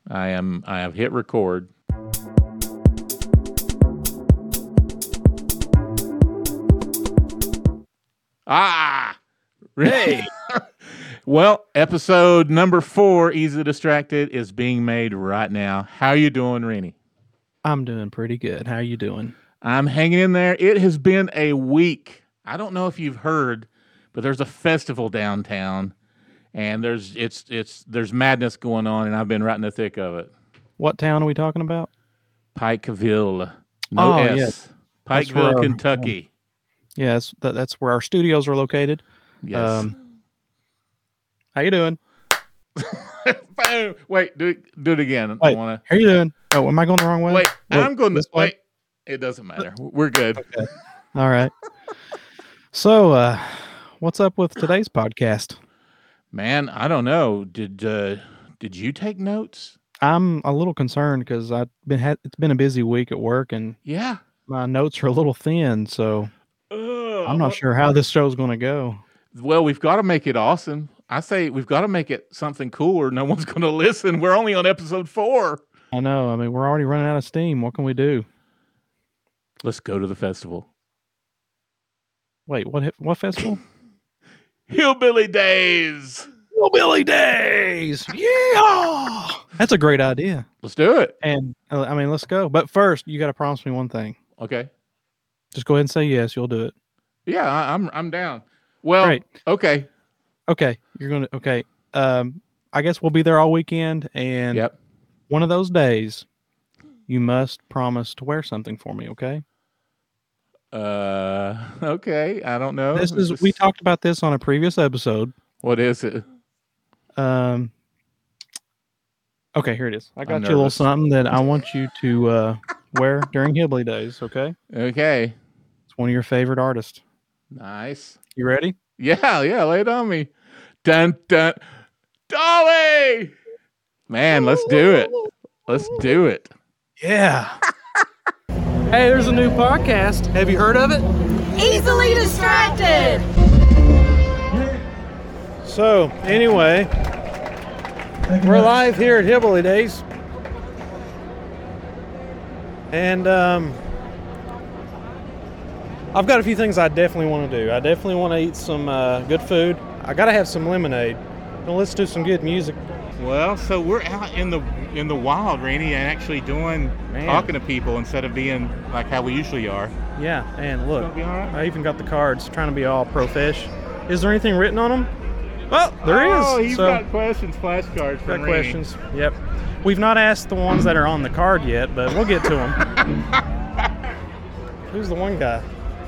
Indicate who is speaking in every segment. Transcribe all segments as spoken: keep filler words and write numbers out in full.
Speaker 1: I am. I have hit record. Ah,
Speaker 2: Hey.
Speaker 1: Well, episode number four, Easily Distracted, is being made right now. How you doing, Rennie?
Speaker 2: I'm doing pretty good. How you doing?
Speaker 1: I'm hanging in there. It has been a week. I don't know if you've heard, but there's a festival downtown, and there's it's it's there's madness going on, and I've been right in the thick of it.
Speaker 2: What town are we talking about?
Speaker 1: Pikeville, no
Speaker 2: Oh,
Speaker 1: S,
Speaker 2: yes.
Speaker 1: Pikeville,
Speaker 2: where our-
Speaker 1: Kentucky.
Speaker 2: Yeah, that's, that, that's where our studios are located.
Speaker 1: Yes.
Speaker 2: Um, how you doing?
Speaker 1: Wait, do it, do it again.
Speaker 2: Wait,
Speaker 1: I wanna,
Speaker 2: how you doing? Oh, am I going the wrong way?
Speaker 1: wait,
Speaker 2: Look,
Speaker 1: I'm going
Speaker 2: this
Speaker 1: to
Speaker 2: way?
Speaker 1: wait. It doesn't matter. We're good.
Speaker 2: Okay. All right. So, uh, what's up with today's podcast?
Speaker 1: Man, I don't know. Did uh, did you take notes?
Speaker 2: I'm a little concerned because I've been had it's been a busy week at work and
Speaker 1: Yeah.
Speaker 2: my notes are a little thin, so
Speaker 1: Uh,
Speaker 2: I'm not sure how this show's going to go.
Speaker 1: Well, we've got to make it awesome. I say we've got to make it something cool or no one's going to listen. We're only on episode four.
Speaker 2: I know. I mean, we're already running out of steam. What can we do?
Speaker 1: Let's go to the festival.
Speaker 2: Wait, what? What festival?
Speaker 1: Hillbilly Days.
Speaker 2: Hillbilly Days. Yeah, that's a great idea.
Speaker 1: Let's do it.
Speaker 2: And uh, I mean, let's go. But first, you got to promise me one thing.
Speaker 1: Okay.
Speaker 2: Just go ahead and say yes. You'll do it.
Speaker 1: Yeah, I, I'm I'm down. Well,
Speaker 2: Great.
Speaker 1: okay.
Speaker 2: Okay, you're gonna. Okay. Um, I guess we'll be there all weekend, and
Speaker 1: Yep.
Speaker 2: one of those days, you must promise to wear something for me. Okay.
Speaker 1: Uh, okay. I don't know.
Speaker 2: This is. We talked about this on a previous episode.
Speaker 1: What is it?
Speaker 2: Um. Okay, here it is. I got
Speaker 1: I'm
Speaker 2: you a little
Speaker 1: nervous.
Speaker 2: something that I want you to uh, wear during Hillbilly Days. Okay.
Speaker 1: Okay.
Speaker 2: It's one of your favorite artists.
Speaker 1: Nice.
Speaker 2: You ready?
Speaker 1: Yeah, yeah. Lay it on me. Dun dun. Dolly. Man, let's do it. Let's do it.
Speaker 2: Yeah. Hey, there's a new podcast. Have you heard of it?
Speaker 3: Easily Distracted.
Speaker 2: So, anyway, we're live here at Hillbilly Days. And um, I've got a few things I definitely want to do. I definitely want to eat some uh, good food. I got to have some lemonade. Now let's do some good music.
Speaker 1: Well, so we're out in the in the wild, Rainey, and actually doing
Speaker 2: Man.
Speaker 1: talking to people instead of being like how we usually are.
Speaker 2: Yeah, and look,
Speaker 1: Gonna be all right?
Speaker 2: I even got the cards, trying to be all pro-fish. Is there anything written on them? Well, there is.
Speaker 1: Oh, he's
Speaker 2: So-
Speaker 1: got questions, flashcards from
Speaker 2: Got
Speaker 1: Rainey.
Speaker 2: questions. Yep. We've not asked the ones that are on the card yet, but we'll get to them. Who's the one guy?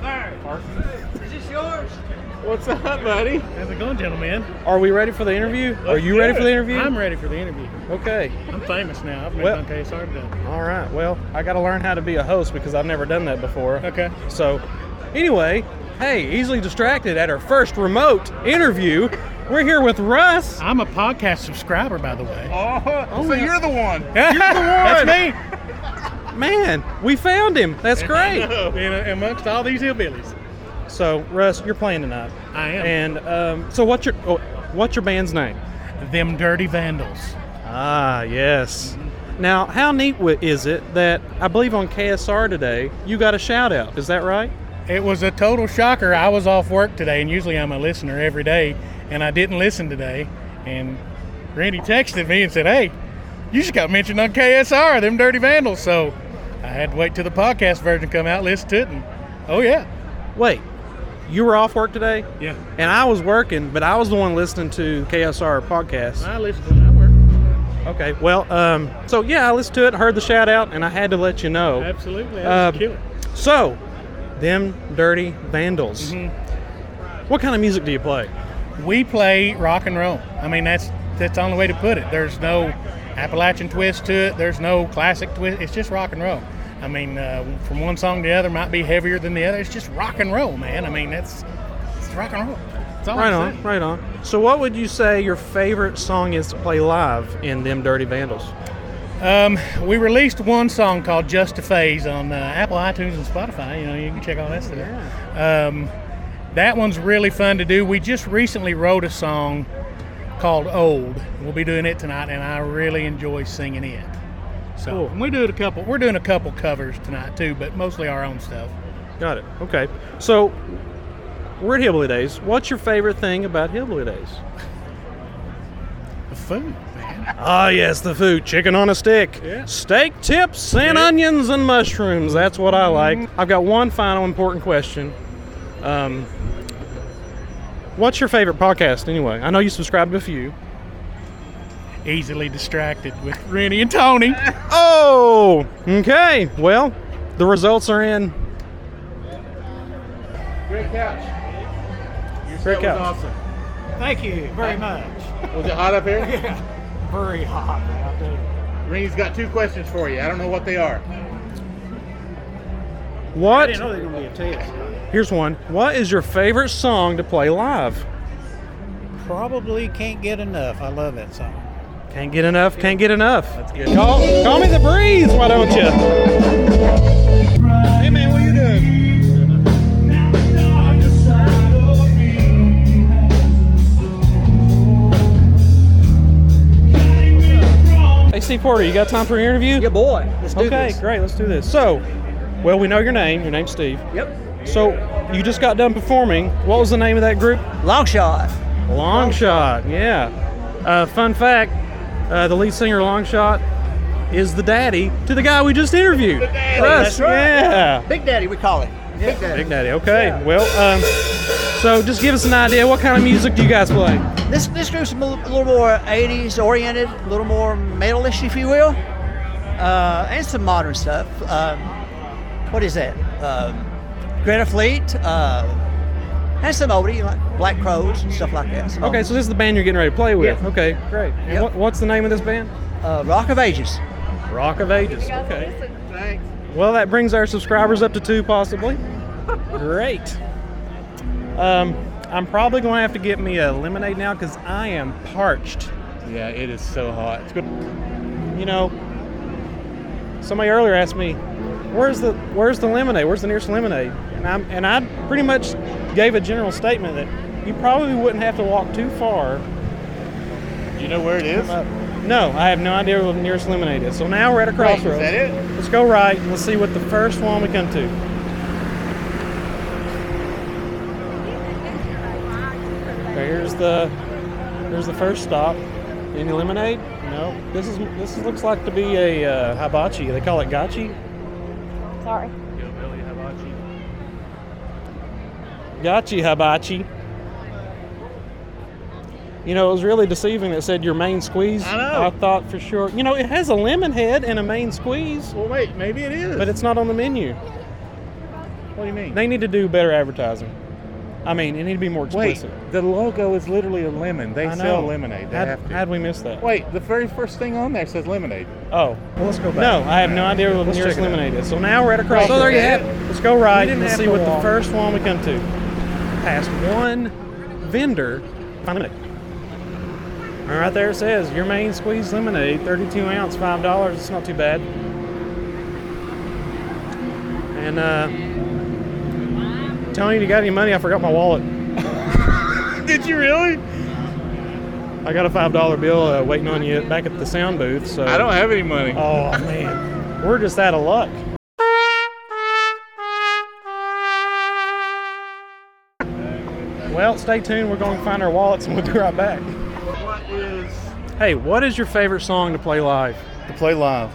Speaker 3: Is this yours?
Speaker 1: What's up, buddy?
Speaker 4: How's it going, gentlemen?
Speaker 2: Are we ready for the interview? Are you ready for the interview?
Speaker 4: I'm ready for the interview.
Speaker 2: Okay.
Speaker 4: I'm famous now. I've been
Speaker 2: Well-
Speaker 4: on K S R today.
Speaker 2: All right. Well, I got to learn how to be a host because I've never done that before.
Speaker 4: Okay.
Speaker 2: So, anyway, hey, Easily Distracted at our first remote interview. We're here with Russ.
Speaker 4: I'm a podcast subscriber, by the way.
Speaker 1: Oh, so
Speaker 2: yeah.
Speaker 1: you're the one.
Speaker 2: You're the
Speaker 4: That's
Speaker 2: one.
Speaker 4: me.
Speaker 2: Man, we found him. That's great.
Speaker 4: In, amongst all these hillbillies.
Speaker 2: So, Russ, you're playing tonight.
Speaker 4: I am.
Speaker 2: And um, so, what's your oh, what's your band's name?
Speaker 4: Them Dirty Vandals.
Speaker 2: Ah, yes. Now, how neat w- is it that I believe on K S R today you got a shout out? Is that right?
Speaker 4: It was a total shocker. I was off work today, and usually I'm a listener every day, and I didn't listen today. And Randy texted me and said, "Hey, you just got mentioned on K S R, Them Dirty Vandals." So I had to wait till the podcast version come out, listen to it, and oh yeah,
Speaker 2: Wait, you were off work today,
Speaker 4: yeah.
Speaker 2: and I was working, but I was the one listening to K S R podcast.
Speaker 4: I listened to my work.
Speaker 2: Okay, well, um, so yeah, I listened to it, heard the shout out, and I had to let you know.
Speaker 4: Absolutely, that was
Speaker 2: Um,
Speaker 4: killer.
Speaker 2: So, Them Dirty Vandals.
Speaker 4: Mhm.
Speaker 2: What kind of music do you play?
Speaker 4: We play rock and roll. I mean, that's that's the only way to put it. There's no Appalachian twist to it. There's no classic twist. It's just rock and roll. I mean, uh, from one song to the other might be heavier than the other. It's just rock and roll, man. I mean, that's it's rock and roll. That's all
Speaker 2: Right
Speaker 4: I'm
Speaker 2: on,
Speaker 4: saying.
Speaker 2: right on. So, what would you say your favorite song is to play live in Them Dirty Vandals?
Speaker 4: Um, we released one song called "Just a Phase" on uh, Apple, iTunes, and Spotify. You know, you can check all that stuff. Um, that one's really fun to do. We just recently wrote a song called Old. We'll be doing it tonight, and I really enjoy singing it. So
Speaker 2: Cool.
Speaker 4: and we do it a couple. We're doing a couple covers tonight too, but mostly our own stuff.
Speaker 2: Got it. Okay. So we're at Hillbilly Days. What's your favorite thing about Hillbilly Days?
Speaker 4: The food, man.
Speaker 2: Ah, yes, the food. Chicken on a stick.
Speaker 4: Yeah.
Speaker 2: Steak tips and
Speaker 4: Yeah.
Speaker 2: onions and mushrooms. That's what I like. I've got one final important question. Um, what's your favorite podcast anyway? I know you subscribe to a few.
Speaker 4: Easily distracted with Rennie and Tony.
Speaker 2: Oh, okay. Well, the results are in.
Speaker 1: Great couch. Your
Speaker 2: Great
Speaker 1: set was
Speaker 2: couch.
Speaker 1: awesome.
Speaker 3: Thank you very much.
Speaker 1: Was it hot up here?
Speaker 3: Very hot out there.
Speaker 1: Reenie's got two questions for you. I don't know what they are.
Speaker 2: What?
Speaker 3: they were going to be a test.
Speaker 2: Here's one. What is your favorite song to play live?
Speaker 3: Probably can't get enough. I love that song.
Speaker 2: Can't get enough. Can't get enough.
Speaker 1: That's good.
Speaker 2: Call, call me the breeze, why don't you? Hey man, what are you doing? Hey Steve Porter, you got time for an interview?
Speaker 5: Yeah, boy. Let's do
Speaker 2: Okay,
Speaker 5: this.
Speaker 2: great. Let's do this. So, well, we know your name. Your name's Steve.
Speaker 5: Yep.
Speaker 2: So, you just got done performing. What was the name of that group?
Speaker 5: Long shot.
Speaker 2: Long Shot. Yeah. Uh, fun fact: uh, the lead singer, Long Shot, is the daddy to the guy we just interviewed.
Speaker 5: Daddy,
Speaker 2: Russ,
Speaker 5: that's right.
Speaker 2: Yeah.
Speaker 5: Big Daddy, we call him. Big Daddy.
Speaker 2: Big Daddy. Okay. Well, um, so just give us an idea. What kind of music do you guys play?
Speaker 5: This this group's a little, a little more eighties oriented, a little more metal-ish, if you will, uh, and some modern stuff. Um, what is that? Um, Greta Fleet, uh, and some oldie like Black Crows and stuff like that. Some
Speaker 2: Okay,
Speaker 5: oldies.
Speaker 2: so this is the band you're getting ready to play with.
Speaker 5: Yeah.
Speaker 2: Okay, great. And
Speaker 5: Yep.
Speaker 2: what, what's the name of this band?
Speaker 5: uh, Rock of Ages.
Speaker 2: Rock of Ages. Okay. Well, that brings our subscribers up to two, possibly. Great. Um, I'm probably going to have to get me a lemonade now because I am parched.
Speaker 1: Yeah, it is so hot. It's good.
Speaker 2: You know, somebody earlier asked me, "Where's the Where's the lemonade? Where's the nearest lemonade?" And I and I pretty much gave a general statement that you probably wouldn't have to walk too far.
Speaker 1: Do you know where it is?
Speaker 2: Uh, no, I have no idea where the nearest lemonade is. So now we're at a
Speaker 1: Wait,
Speaker 2: crossroads.
Speaker 1: is that it?
Speaker 2: Let's go right and let's see what the first one we come to. There's the there's the first stop. Any lemonade? No. This is this is, looks like to be a uh, hibachi. They call it gachi.
Speaker 6: Sorry.
Speaker 2: Gachi hibachi. You know, it was really deceiving. It said your main squeeze.
Speaker 1: I know.
Speaker 2: I thought for sure. You know, it has a lemon head and a main squeeze,
Speaker 1: Well, wait, maybe it is.
Speaker 2: but it's not on the menu.
Speaker 1: What do you mean?
Speaker 2: They need to do better advertising. I mean, it need to be more
Speaker 1: Wait,
Speaker 2: explicit.
Speaker 1: the logo is literally a lemon. They
Speaker 2: I
Speaker 1: sell
Speaker 2: know.
Speaker 1: lemonade. They
Speaker 2: How'd,
Speaker 1: have to.
Speaker 2: how'd we miss that?
Speaker 1: Wait, the very first thing on there says lemonade.
Speaker 2: Oh,
Speaker 5: Well, let's go back.
Speaker 2: no, I have no idea where the
Speaker 1: Let's
Speaker 2: nearest
Speaker 1: check it out.
Speaker 2: lemonade is. So now we're at a crossroads.
Speaker 1: So there you have it.
Speaker 2: Let's go right
Speaker 1: didn't
Speaker 2: and
Speaker 1: have
Speaker 2: see
Speaker 1: to
Speaker 2: what the
Speaker 1: walk.
Speaker 2: first one we come to. Past one vendor, find lemonade. All right, there it says your main squeeze lemonade, thirty-two ounce, five dollars. It's not too bad. And uh, Tony, you got any money? I forgot my wallet.
Speaker 1: Did you really?
Speaker 2: I got a five dollar bill uh, waiting on you back at the sound booth. So
Speaker 1: I don't have any money.
Speaker 2: Oh man, we're just out of luck. Well, stay tuned. We're going to find our wallets and we'll be right back.
Speaker 1: What is
Speaker 2: Hey, what is your favorite song to play live?
Speaker 7: To play live.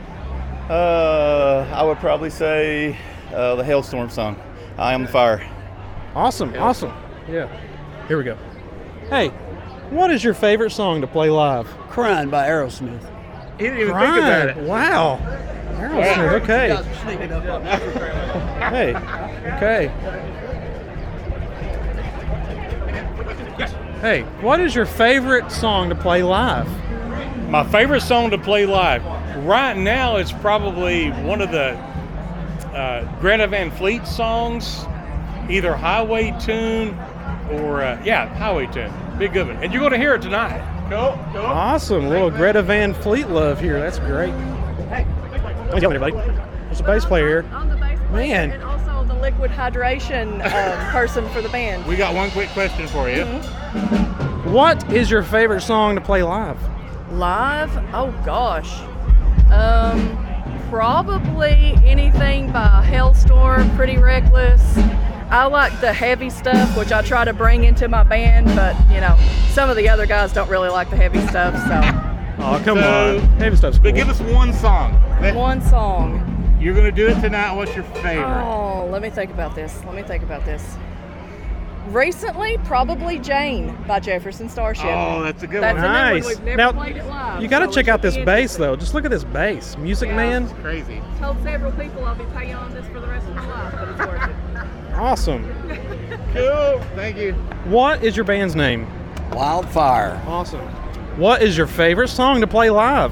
Speaker 7: Uh, I would probably say uh, the Hailstorm song. I Am the Fire.
Speaker 2: Awesome, awesome. Yeah. Here we go. Hey, what is your favorite song to play live?
Speaker 5: Crying by Aerosmith.
Speaker 1: He didn't even think about it.
Speaker 2: Wow. Aerosmith, okay. Hey, okay. Hey, what is your favorite song to play live?
Speaker 8: My favorite song to play live right now is probably one of the uh, Greta Van Fleet songs, either Highway Tune or, uh, yeah, Highway Tune. Big good one. And you're going to hear it tonight. Cool, cool.
Speaker 2: Awesome. A little Greta Van Fleet love here. That's great. Hey, let me tell everybody. There's a bass player here.
Speaker 6: I'm the bass player
Speaker 2: Man.
Speaker 6: and also the liquid hydration um, person for the band.
Speaker 1: We got one quick question for you.
Speaker 2: What is your favorite song to play live?
Speaker 6: Live? Oh gosh. Um, probably anything by Hellstorm, Pretty Reckless. I like the heavy stuff, which I try to bring into my band, but you know, some of the other guys don't really like the heavy stuff, so.
Speaker 2: Oh, come
Speaker 1: So-
Speaker 2: on. Heavy stuff's cool.
Speaker 1: But give us one song. That-
Speaker 6: One song.
Speaker 1: You're gonna do it tonight. What's your favorite?
Speaker 6: Oh, let me think about this. Let me think about this. Recently, probably Jane by Jefferson Starship.
Speaker 1: Oh, that's a good
Speaker 6: That's
Speaker 1: one.
Speaker 6: a new
Speaker 2: Nice.
Speaker 6: one. We've never
Speaker 2: Now,
Speaker 6: played it live.
Speaker 2: You got to
Speaker 6: so
Speaker 2: check
Speaker 6: it
Speaker 2: out
Speaker 6: should
Speaker 2: this
Speaker 6: be
Speaker 2: bass,
Speaker 6: interesting.
Speaker 2: though. Just look at this bass. Music
Speaker 6: Yeah.
Speaker 2: Man.
Speaker 1: Crazy.
Speaker 6: Told several people I'll be paying on this for the rest of my life, but it's worth it.
Speaker 2: Awesome.
Speaker 1: Cool. Thank you.
Speaker 2: What is your band's name?
Speaker 3: Wildfire.
Speaker 2: Awesome. What is your favorite song to play live?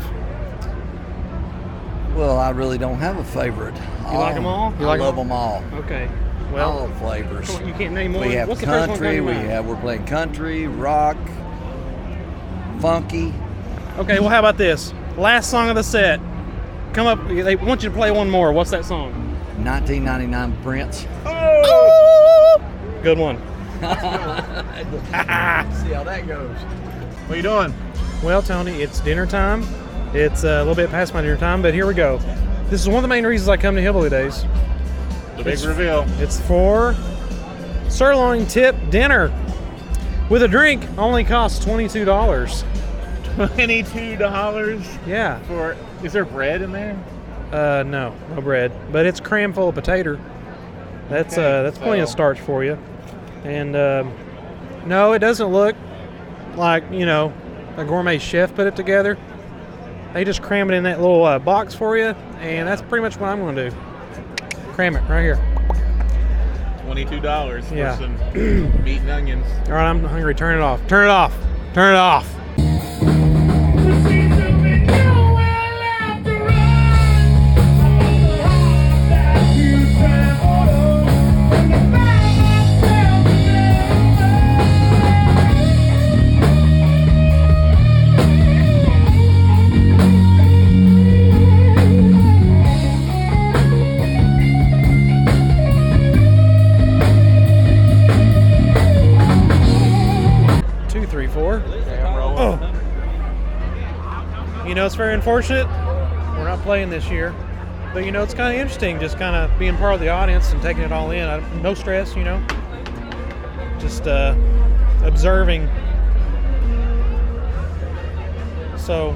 Speaker 3: Well, I really don't have a favorite.
Speaker 2: You like 'em all? You
Speaker 3: I
Speaker 2: like 'em
Speaker 3: love
Speaker 2: all?
Speaker 3: them all.
Speaker 2: Okay.
Speaker 3: all
Speaker 2: Well,
Speaker 3: flavors.
Speaker 2: come on, you can't name one.
Speaker 3: We have
Speaker 2: What's the first one
Speaker 3: country.
Speaker 2: come to
Speaker 3: We
Speaker 2: mind?
Speaker 3: have. We're playing country, rock, funky.
Speaker 2: Okay, well, how about this? Last song of the set. Come up. They want you to play one more. What's that song?
Speaker 3: nineteen ninety-nine Prince.
Speaker 2: Good one.
Speaker 3: See how that goes.
Speaker 1: What are you doing?
Speaker 2: Well, Tony, it's dinner time. It's uh, a little bit past my dinner time, but here we go. This is one of the main reasons I come to Hillbilly Days.
Speaker 1: The big
Speaker 2: It's-
Speaker 1: reveal.
Speaker 2: It's for sirloin tip dinner. With a drink, only costs twenty-two dollars.
Speaker 1: Twenty-two dollars
Speaker 2: Yeah.
Speaker 1: for. Is there bread in there?
Speaker 2: Uh, no, no bread, but it's cram full of potato. That's
Speaker 1: Okay,
Speaker 2: uh, that's plenty of
Speaker 1: so-
Speaker 2: starch for you. And um, no, it doesn't look like you know a gourmet chef put it together. They just cram it in that little uh, box for you, and that's pretty much what I'm going to do. Cram it right here.
Speaker 1: Twenty-two dollars
Speaker 2: Yeah.
Speaker 1: for some meat and onions.
Speaker 2: All right, I'm hungry. Turn it off. Turn it off. Turn it off. Two, three, four. Oh. You know, it's very unfortunate we're not playing this year, but you know, it's kind of interesting just kind of being part of the audience and taking it all in. I, no stress, you know, just uh, observing. So,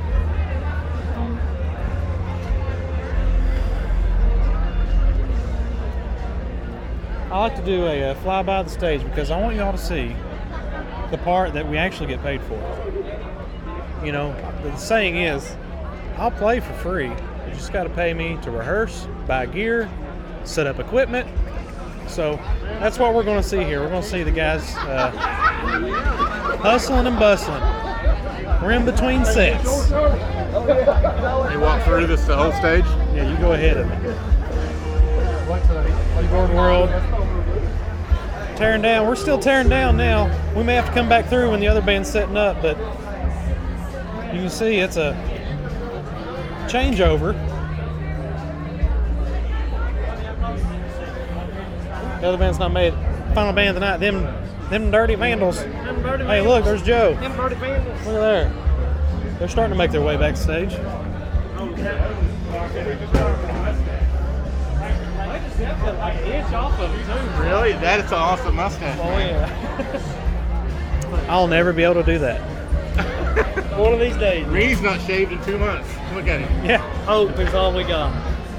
Speaker 2: I like to do a, uh fly by the stage because I want you all to see the part that we actually get paid for. You know, the saying is, I'll play for free. You just got to pay me to rehearse, buy gear, set up equipment. So that's what we're going to see here. We're going to see the guys uh, hustling and bustling. We're in between sets.
Speaker 1: They walk through this the whole stage.
Speaker 2: Yeah, you go ahead of it. Keyboard World. Tearing down. We're still tearing down now. We may have to come back through when the other band's setting up, but you can see it's a changeover. The other band's not made it. Final band tonight. Them, them Dirty Vandals. Hey, look, there's Joe. Them Dirty Vandals. Look at there. They're starting to make their way backstage.
Speaker 1: Really? That is an awesome mustache.
Speaker 2: Oh yeah. I'll never be able to do that. One of these days.
Speaker 1: Reed's not shaved in two months. Look at him.
Speaker 2: Yeah.
Speaker 9: Hope is all we got.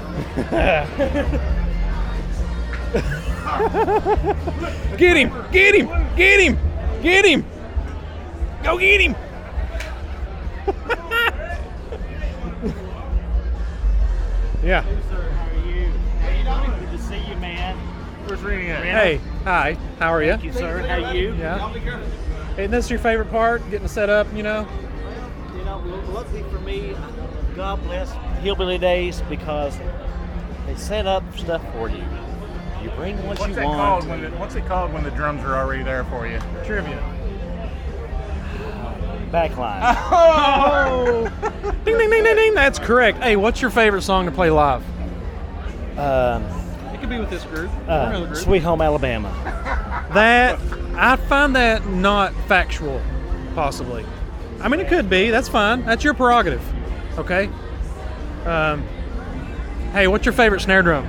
Speaker 2: Get him! Get him! Get him! Get him! Go get him! Yeah.
Speaker 9: Good to see you, man.
Speaker 1: Where's Reed at?
Speaker 2: Hey, hi. How are you?
Speaker 9: Thank you, sir. How are you?
Speaker 2: Yeah. Isn't this your favorite part? Getting set up, you know?
Speaker 9: You know, luckily for me, God bless Hillbilly Days because they set up stuff for you. You bring what
Speaker 1: What's
Speaker 9: you
Speaker 1: it
Speaker 9: want.
Speaker 1: called when the, what's it called when the drums are already there for you?
Speaker 2: Trivia.
Speaker 9: Backline.
Speaker 2: Oh! Ding, ding, ding, ding, ding. That's correct. Hey, what's your favorite song to play live?
Speaker 9: um,
Speaker 2: It could be with this group.
Speaker 9: uh, Sweet Home Alabama.
Speaker 2: That, I find that not factual. possibly. I mean, it could be. That's fine. That's your prerogative. Okay. Um, hey, what's your favorite snare drum?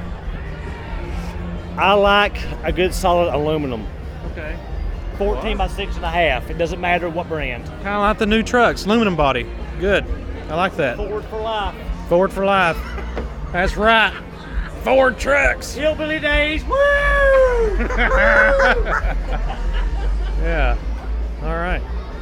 Speaker 9: I like a good solid aluminum.
Speaker 2: Okay.
Speaker 9: fourteen by six and a half. It doesn't matter what brand.
Speaker 2: Kind of like the new trucks, aluminum body. Good. I like that.
Speaker 9: Ford for life.
Speaker 2: Ford for life. That's right. Ford trucks.
Speaker 9: Hillbilly days. Woo!
Speaker 2: Yeah. All right.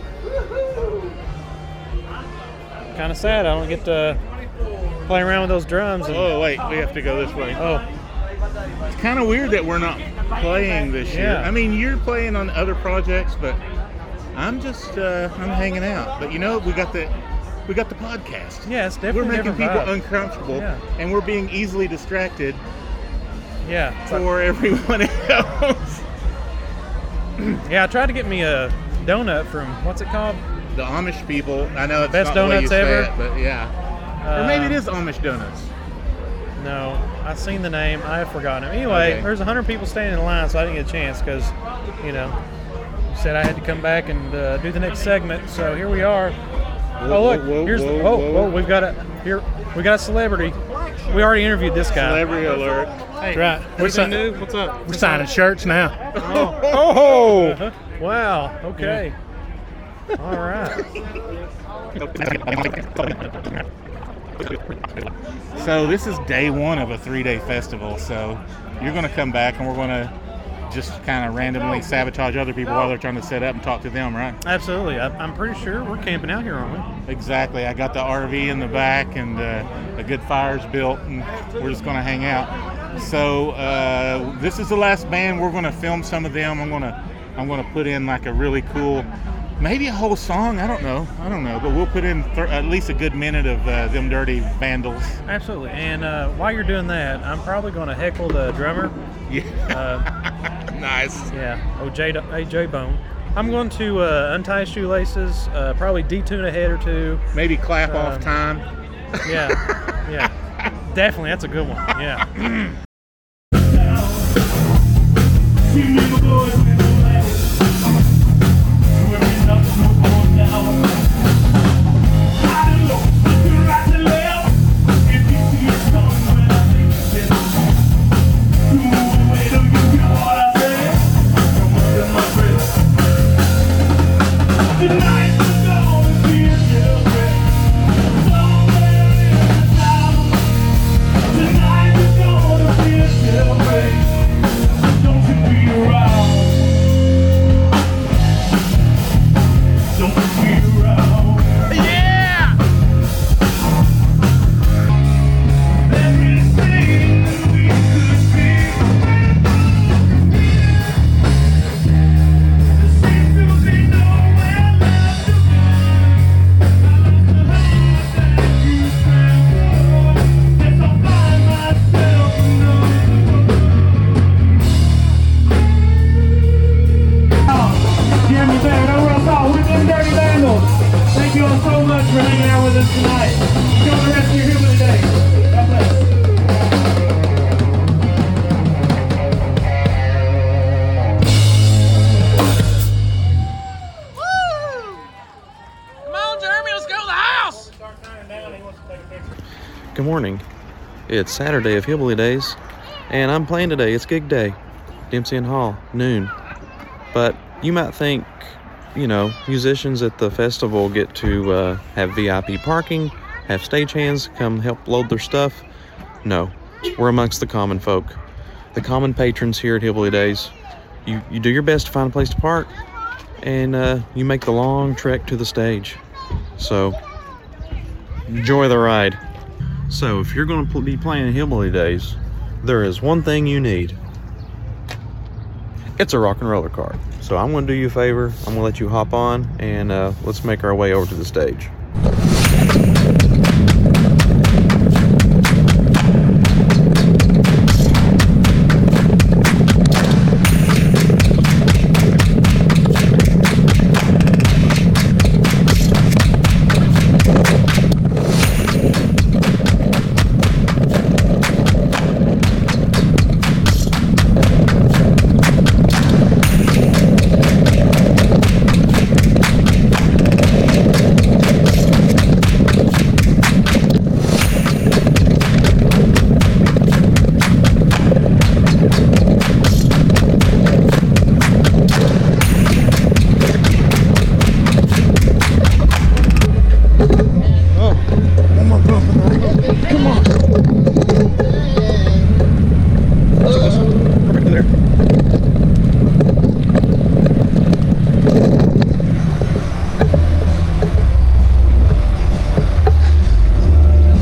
Speaker 2: Kind of sad I don't get to play around with those drums. And,
Speaker 1: Oh, wait, we have to go this way.
Speaker 2: oh,
Speaker 1: It's kind of weird that we're not playing this year.
Speaker 2: Yeah.
Speaker 1: I mean, you're playing on other projects, but I'm just uh, I'm hanging out. But you know, we got the we got the podcast.
Speaker 2: yeah, it's
Speaker 1: We're
Speaker 2: definitely
Speaker 1: making
Speaker 2: a
Speaker 1: people
Speaker 2: different vibe.
Speaker 1: uncomfortable,
Speaker 2: Yeah.
Speaker 1: and we're being easily distracted
Speaker 2: Yeah. It's like-
Speaker 1: for everyone else.
Speaker 2: yeah, I tried to get me a donut from, what's it called?
Speaker 1: The Amish people. I know it's
Speaker 2: Best
Speaker 1: not the way you
Speaker 2: donuts
Speaker 1: say
Speaker 2: ever?
Speaker 1: it, but yeah. or
Speaker 2: Uh,
Speaker 1: maybe it is Amish donuts.
Speaker 2: No, I've seen the name. I have forgotten it. Anyway,
Speaker 1: Okay.
Speaker 2: there's one hundred people standing in line, so I didn't get a chance because, you know, you said I had to come back and uh, do the next segment. So here we are.
Speaker 1: Whoa,
Speaker 2: oh look,
Speaker 1: whoa, whoa,
Speaker 2: here's
Speaker 1: whoa,
Speaker 2: the, oh
Speaker 1: whoa.
Speaker 2: whoa, we've got a here we got a celebrity. We already interviewed this guy.
Speaker 1: Celebrity alert.
Speaker 2: Hey,
Speaker 4: Right.
Speaker 2: What's
Speaker 4: We're
Speaker 2: up? New? What's up?
Speaker 4: We're signing shirts now.
Speaker 2: Oh, wow. Okay. All right.
Speaker 1: So this is day one of a three-day festival. So you're going to come back, and we're going to just kind of randomly sabotage other people while they're trying to set up and talk to them, right?
Speaker 2: Absolutely. I, I'm pretty sure we're camping out here, aren't we?
Speaker 1: Exactly. I got the R V in the back, and uh, a good fire's built, and we're just going to hang out. So uh, this is the last band. We're going to film some of them. I'm going to I'm going to put in like a really cool, maybe a whole song. I don't know. I don't know. But we'll put in th- at least a good minute of uh, them dirty vandals.
Speaker 2: Absolutely. And uh, while you're doing that, I'm probably going to heckle the drummer.
Speaker 1: Yeah.
Speaker 2: Uh,
Speaker 1: Nice.
Speaker 2: yeah. Oh, J, A J Bone. I'm going to uh, untie his shoelaces, uh, probably detune a head or two.
Speaker 1: Maybe clap off
Speaker 2: Um,
Speaker 1: time.
Speaker 2: Yeah. Yeah. Definitely. That's a good one. Yeah.
Speaker 10: Good morning. It's Saturday of Hillbilly Days, and I'm playing today. It's gig day, Dempsey and Hall, noon. But you might think, you know, musicians at the festival get to uh, have V I P parking, have stagehands come help load their stuff. No, we're amongst the common folk, the common patrons here at Hillbilly Days. You you do your best to find a place to park, and uh, you make the long trek to the stage. So enjoy the ride. So if you're going to be playing Hillbilly Days, there is one thing you need. It's a rock and roller card. So I'm going to do you a favor. I'm going to let you hop on, and uh, let's make our way over to the stage.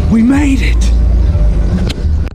Speaker 11: We made it.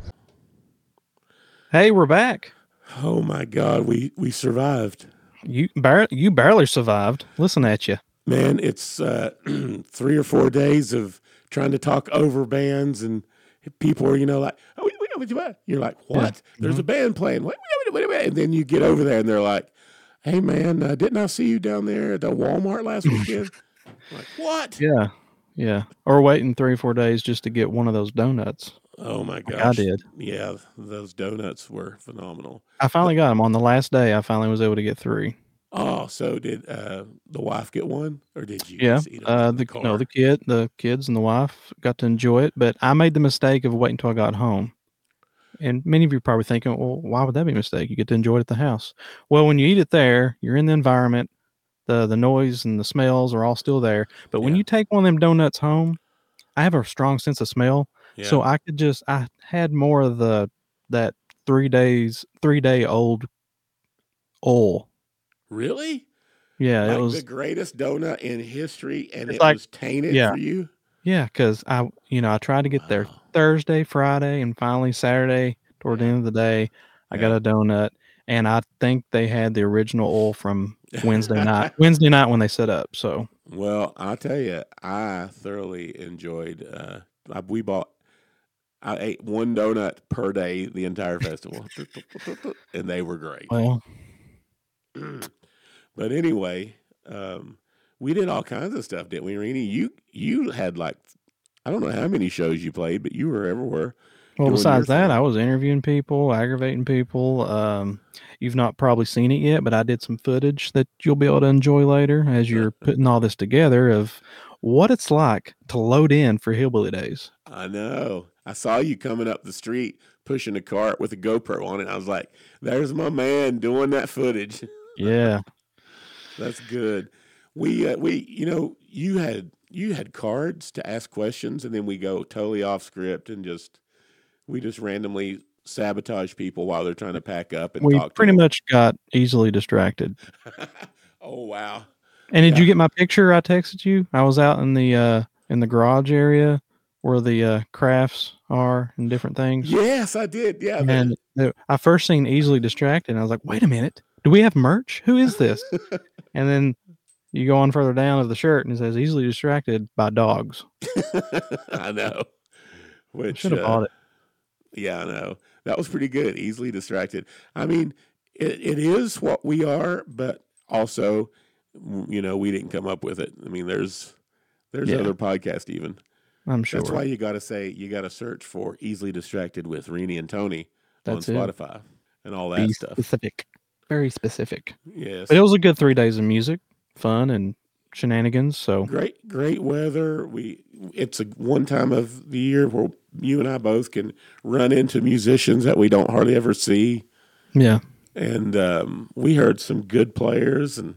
Speaker 2: Hey, we're back.
Speaker 12: Oh my God, we we survived.
Speaker 2: You bar- you barely survived. Listen at you.
Speaker 12: Man, it's uh, three or four days of trying to talk over bands, and people are, you know, like, oh, wait, wait, wait, wait. You're like, what?
Speaker 2: Yeah.
Speaker 12: There's
Speaker 2: Mhm.
Speaker 12: a band playing. Wait, wait, wait, wait, wait. And then you get over there, and they're like, hey, man, uh, didn't I see you down there at the Walmart last weekend? I'm like, what?
Speaker 2: Yeah, yeah. Or waiting three or four days just to get one of those donuts.
Speaker 12: Oh my
Speaker 2: Like
Speaker 12: gosh.
Speaker 2: I did.
Speaker 12: Yeah, those donuts were phenomenal.
Speaker 2: I finally got them on the last day. I finally was able to get three.
Speaker 12: Oh, so did uh, the wife get one, or did you
Speaker 2: Yeah,
Speaker 12: just eat them
Speaker 2: uh,
Speaker 12: in
Speaker 2: the
Speaker 12: the
Speaker 2: no,
Speaker 12: car?
Speaker 2: the kid, the kids, and the wife got to enjoy it. But I made the mistake of waiting until I got home. And many of you are probably thinking, well, why would that be a mistake? You get to enjoy it at the house. Well, when you eat it there, you're in the environment. the The noise and the smells are all still there. But when
Speaker 12: Yeah.
Speaker 2: you take one of them donuts home, I have a strong sense of smell, so
Speaker 12: Yeah.
Speaker 2: I could just I had more of the that three days three day old oil.
Speaker 12: Really?
Speaker 2: Yeah, it
Speaker 12: Like
Speaker 2: was.
Speaker 12: the greatest donut in history, and
Speaker 2: It's
Speaker 12: it
Speaker 2: like
Speaker 12: was tainted
Speaker 2: yeah.
Speaker 12: for you?
Speaker 2: Yeah, because I, you know, I tried to get there
Speaker 12: Wow.
Speaker 2: Thursday, Friday, and finally Saturday toward the
Speaker 12: Yeah.
Speaker 2: end of the day, I got
Speaker 12: Yeah.
Speaker 2: a donut, and I think they had the original oil from Wednesday night. Wednesday night when they set up. So
Speaker 12: Well, I'll tell you, I thoroughly enjoyed. Uh, I, we bought. I ate one donut per day the entire festival, and they were great.
Speaker 2: well,
Speaker 12: But anyway, um, we did all kinds of stuff, didn't we, Rini? You you had like, I don't know how many shows you played, but you were everywhere.
Speaker 2: well.
Speaker 12: doing
Speaker 2: Besides
Speaker 12: your
Speaker 2: that,
Speaker 12: thing.
Speaker 2: I was interviewing people, aggravating people. Um, you've not probably seen it yet, but I did some footage that you'll be able to enjoy later as you're putting all this together of what it's like to load in for Hillbilly Days.
Speaker 12: I know. I saw you coming up the street pushing a cart with a GoPro on it. I was like, "There's my man doing that footage."
Speaker 2: Yeah.
Speaker 12: That's good. We uh, we you know you had you had cards to ask questions, and then we go totally off script and just we just randomly sabotage people while they're trying to pack up and
Speaker 2: We
Speaker 12: talk to
Speaker 2: pretty
Speaker 12: them.
Speaker 2: much got easily distracted.
Speaker 12: Oh wow!
Speaker 2: And did
Speaker 12: Yeah.
Speaker 2: you get my picture I texted you? I was out in the uh in the garage area where the uh crafts are and different things.
Speaker 12: Yes, I did. Yeah. the-
Speaker 2: And the, I first seen easily distracted and I was like, wait a minute, do we have merch? Who is this? And then you go on further down of the shirt and it says easily distracted by dogs.
Speaker 12: I know. Which
Speaker 2: Should have
Speaker 12: uh,
Speaker 2: bought it.
Speaker 12: Yeah, I know. That was pretty good. Easily distracted. I mean, it, it is what we are, but also, w- you know, we didn't come up with it. I mean, there's there's
Speaker 2: Yeah.
Speaker 12: other podcasts even.
Speaker 2: I'm sure.
Speaker 12: That's why you got to say you got to search for Easily Distracted with Rini and Tony
Speaker 2: That's
Speaker 12: on
Speaker 2: it.
Speaker 12: Spotify and all that
Speaker 2: Be
Speaker 12: stuff.
Speaker 2: specific. Very specific.
Speaker 12: Yes.
Speaker 2: But it was a good three days of music, fun and shenanigans. So
Speaker 12: Great, great weather. We it's a one time of the year where you and I both can run into musicians that we don't hardly ever see.
Speaker 2: yeah.
Speaker 12: And um, we heard some good players, and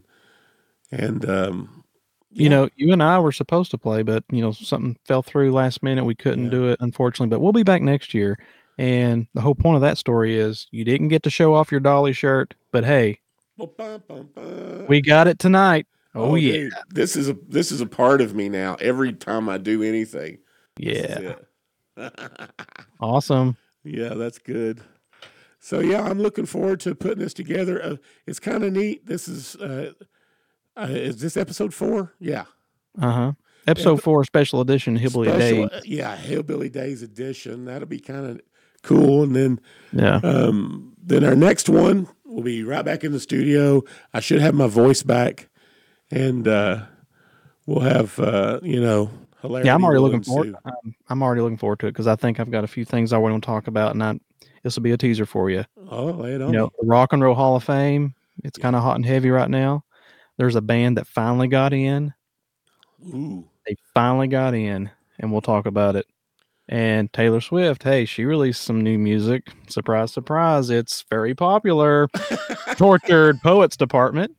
Speaker 12: and um,
Speaker 2: You know, you and I were supposed to play, but you know, something fell through last minute. We couldn't
Speaker 12: Yeah.
Speaker 2: do it, unfortunately. But we'll be back next year. And the whole point of that story is you didn't get to show off your Dolly shirt, but hey,
Speaker 12: bum, bum, bum, bum.
Speaker 2: we got it tonight. Oh, yeah,
Speaker 12: dude, this is a this is a part of me now. Every time I do anything, this is
Speaker 2: yeah,
Speaker 12: it.
Speaker 2: awesome.
Speaker 12: Yeah, that's good. So yeah, I'm looking forward to putting this together. Uh, it's kind of neat. This is uh, uh, is this episode four? Yeah.
Speaker 2: Uh huh. Episode four, special edition, Hillbilly
Speaker 12: Special,
Speaker 2: Days.
Speaker 12: yeah, Hillbilly Days edition. That'll be kind of cool. And then,
Speaker 2: Yeah.
Speaker 12: um, then our next one will be right back in the studio. I should have my voice back, and uh, we'll have uh, you know, hilarity.
Speaker 2: Yeah, I'm already
Speaker 12: will
Speaker 2: looking forward.
Speaker 12: ensue.
Speaker 2: Um, I'm already looking forward to it because I think I've got a few things I want to talk about, and I, this will be a teaser for you.
Speaker 12: Oh, lay it on
Speaker 2: You know,
Speaker 12: me.
Speaker 2: the Rock and Roll Hall of Fame. It's kind of hot and heavy right now. There's a band that finally got in.
Speaker 12: Ooh.
Speaker 2: They finally got in, and we'll talk about it. And Taylor Swift, hey, she released some new music. Surprise, surprise, it's very popular. Tortured Poets Department.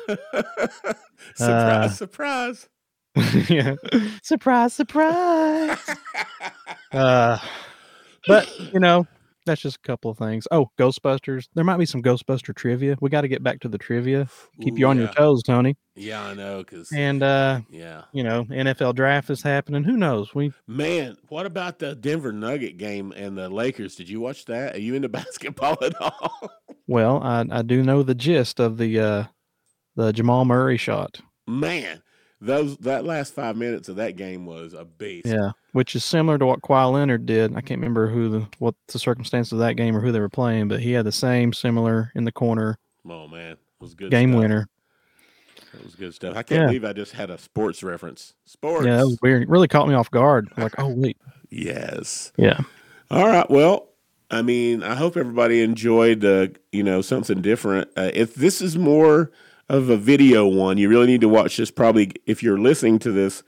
Speaker 12: surprise,
Speaker 2: Uh,
Speaker 12: surprise.
Speaker 2: yeah. Surprise, surprise. uh, but, you know, that's just a couple of things. Oh, Ghostbusters. There might be some Ghostbuster trivia. We got to get back to the trivia. Keep
Speaker 12: Ooh,
Speaker 2: you on
Speaker 12: yeah.
Speaker 2: your toes, Tony.
Speaker 12: Yeah, I know. Cause
Speaker 2: And uh,
Speaker 12: yeah,
Speaker 2: you know, N F L draft is happening. Who knows? We
Speaker 12: man, what about the Denver Nugget game and the Lakers? Did you watch that? Are you into basketball at all?
Speaker 2: well, I I do know the gist of the uh, the Jamal Murray shot.
Speaker 12: Man, those that last five minutes of that game was a beast.
Speaker 2: Yeah, which is similar to what Kawhi Leonard did. I can't remember who the what the circumstances of that game or who they were playing, but he had the same similar in the corner.
Speaker 12: Oh man, it was good
Speaker 2: game
Speaker 12: stuff.
Speaker 2: winner.
Speaker 12: That was good stuff. I can't
Speaker 2: Yeah.
Speaker 12: believe I just had a sports reference. Sports.
Speaker 2: Yeah, that was weird. It really caught me off guard. Like, oh wait.
Speaker 12: Yes.
Speaker 2: Yeah.
Speaker 12: All right. Well, I mean, I hope everybody enjoyed, uh, you know, something different. Uh, if this is more of a video one, you really need to watch this. Probably if you're listening to this,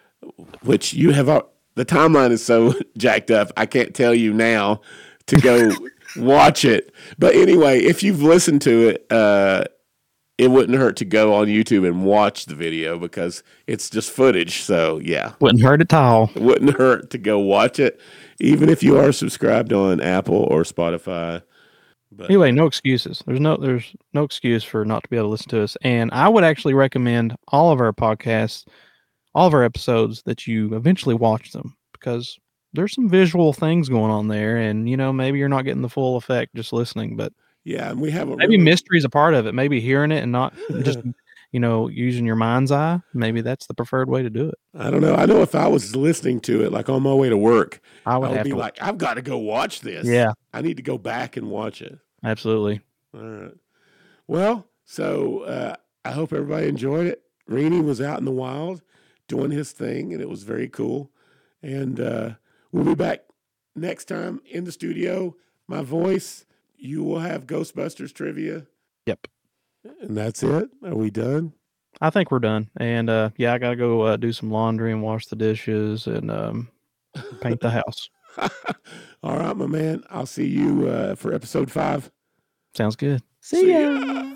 Speaker 12: which you have, al- the timeline is so jacked up. I can't tell you now to go watch it. But anyway, if you've listened to it, uh, it wouldn't hurt to go on YouTube and watch the video because it's just footage. So yeah,
Speaker 2: Wouldn't hurt at all.
Speaker 12: it wouldn't hurt to go watch it, even if you are subscribed on Apple or Spotify. But
Speaker 2: Anyway, no excuses. There's no there's no excuse for not to be able to listen to us. And I would actually recommend all of our podcasts, all of our episodes, that you eventually watch them because there's some visual things going on there, and you know maybe you're not getting the full effect just listening, but
Speaker 12: yeah, and we have a
Speaker 2: maybe
Speaker 12: really-
Speaker 2: mystery is a part of it. Maybe hearing it and not just you know using your mind's eye. Maybe that's the preferred way to do it.
Speaker 12: I don't know. I know if I was listening to it like on my way to work,
Speaker 2: I would
Speaker 12: I would
Speaker 2: have
Speaker 12: be
Speaker 2: to.
Speaker 12: like, I've got to go watch this.
Speaker 2: Yeah.
Speaker 12: I need to go back and watch it.
Speaker 2: Absolutely.
Speaker 12: All right. Well, so uh, I hope everybody enjoyed it. Rainey was out in the wild doing his thing, and it was very cool. And uh, we'll be back next time in the studio. My voice, you will have Ghostbusters trivia.
Speaker 2: Yep.
Speaker 12: And that's it. Are we done?
Speaker 2: I think we're done. And uh, yeah, I gotta go uh, do some laundry and wash the dishes and um, paint the house.
Speaker 12: All right, my man. I'll see you uh, for episode five.
Speaker 2: Sounds good.
Speaker 12: See ya.